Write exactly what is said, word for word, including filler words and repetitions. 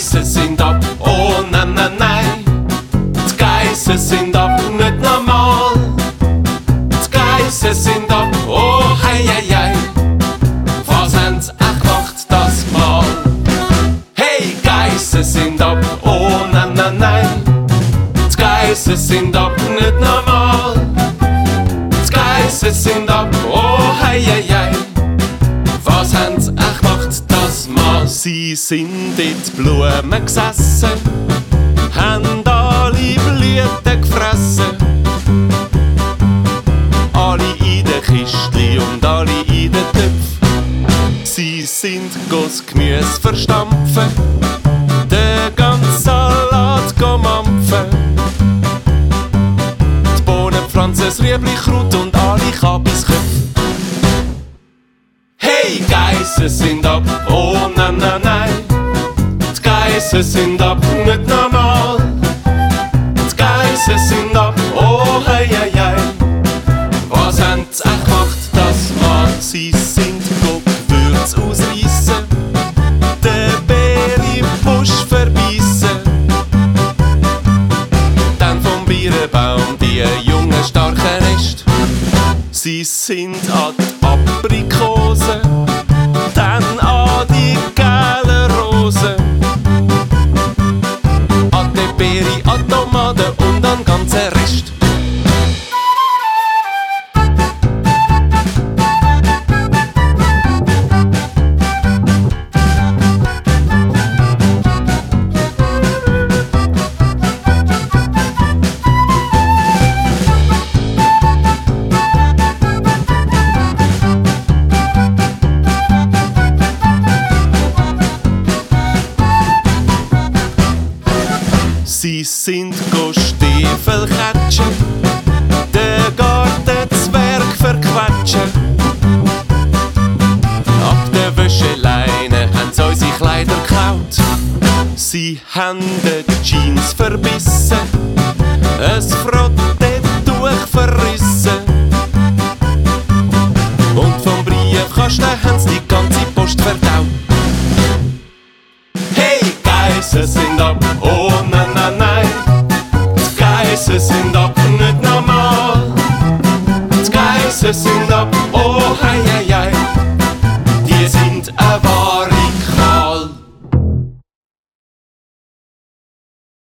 Geissen sind ab, oh nein, nein, nein. Die Geissen sind ab, nicht normal. Die Geissen sind ab, oh hei, hei, hei. Was haben sie echt gemacht, das Mal? Hey, Geissen sind ab, oh nein, nein, nein. Die Geissen sind ab, nicht normal. Die Geissen sind ab, oh hei, hei, hei. Was haben sie echt gemacht, das Mal? Sie sind in die Blumen gesessen, haben alle Blüten gefressen. Alle in den Kistli und alle in den Töpfen. Sie sind das Gemüse verstampfen, den ganzen Salat mampfen. Die Bohnen pflanzen, das Rüebli, Kraut und alle Kabisköpfe. Hey, Geissen sind ab, oh nein, nein, nein. Die Geissen sind ab, nicht normal. Die Geissen sind ab, oh hei, hei, hei. Was haben sie echt gemacht, das Mal? Sie sind Gewürz ausreissen, den Bär im Busch verbeissen. Dann vom Birnbaum die jungen starken Reste. Sie sind an die Aprikosen, dann an die gelben Rosen, an die Beere, an die Tomaten und an den ganzen Rest. Sie sind go Stiefel catchen, den Gartenzwerg verquetschen. Ab der Wäscheleine haben sie unsere Kleider geklaut. Sie haben die Jeans verbissen, ein Frottetuch verrissen. Und vom Briefkasten haben sie die ganze Post verdaut. Hey, Geissen sind ab, oh nein, nein, nein. Die Geissen sind ab, nicht normal. Die Geissen sind ab,